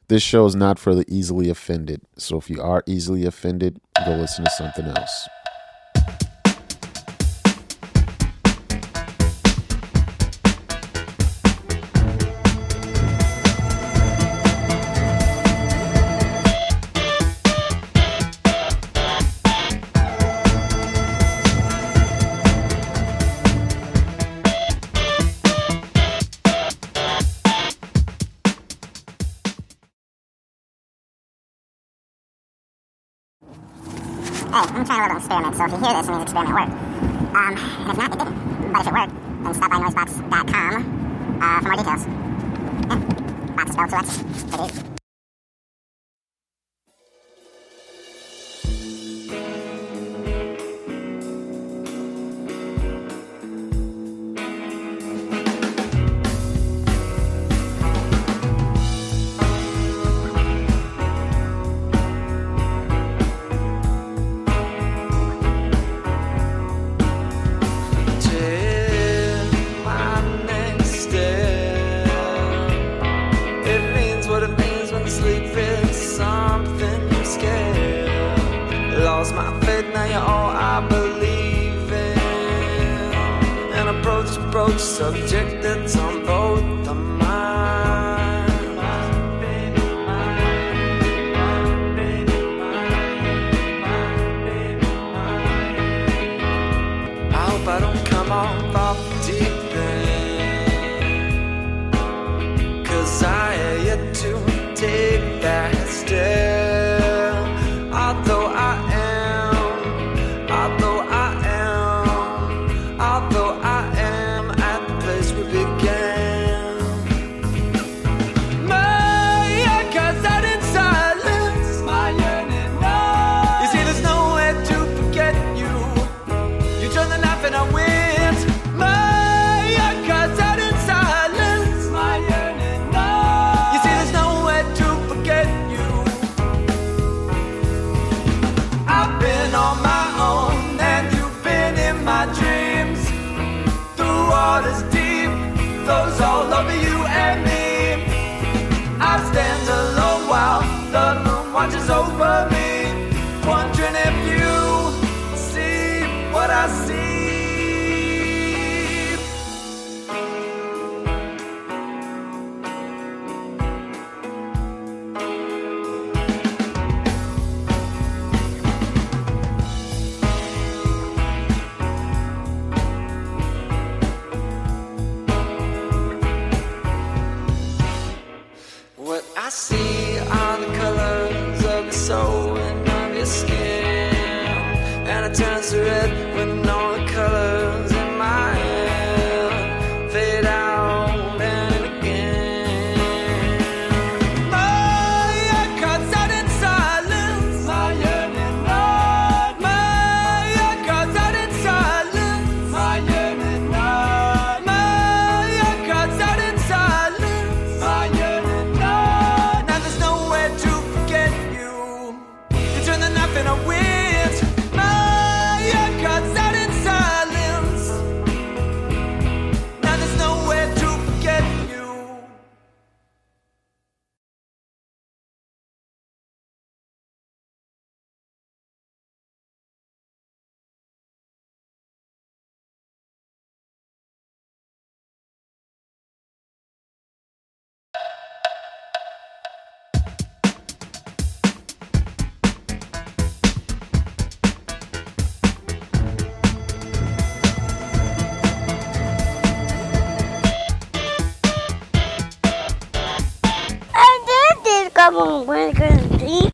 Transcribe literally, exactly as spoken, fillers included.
This show is not for the easily offended. So if you are easily offended, go listen to something else. Hey, I'm trying a little experiment, so if you hear this, it means experiment worked. Um, and if not, it didn't. But if it worked, then stop by noisebox dot com uh, for more details. Yeah, box spelled two X's. Pretty easy. Subject that's on both the minds. I hope I don't come off off the deep end, 'cause I have yet to take that step. Although I am, although I am, although I am we began. My, cause out in silence, my yearning knows. You see, there's nowhere to forget you. You turn the knife and I went. My, cause out in silence, my yearning knows. You see, there's nowhere to forget you. I've been on my own, and you've been in my dreams. Through waters deep, those all over you and me. I stand alone while the moon watches over me, wondering if you see what I see. I see are the colors of your soul and of your skin, and it turns to red when all the colors in my head fade out and again. My cause out in silence, my yearning night. My cause out in silence, my yearning night. My cause out in silence, my yearning night. And I went, my cuts out in silence. Now there's nowhere to forget you. Come on, we're gonna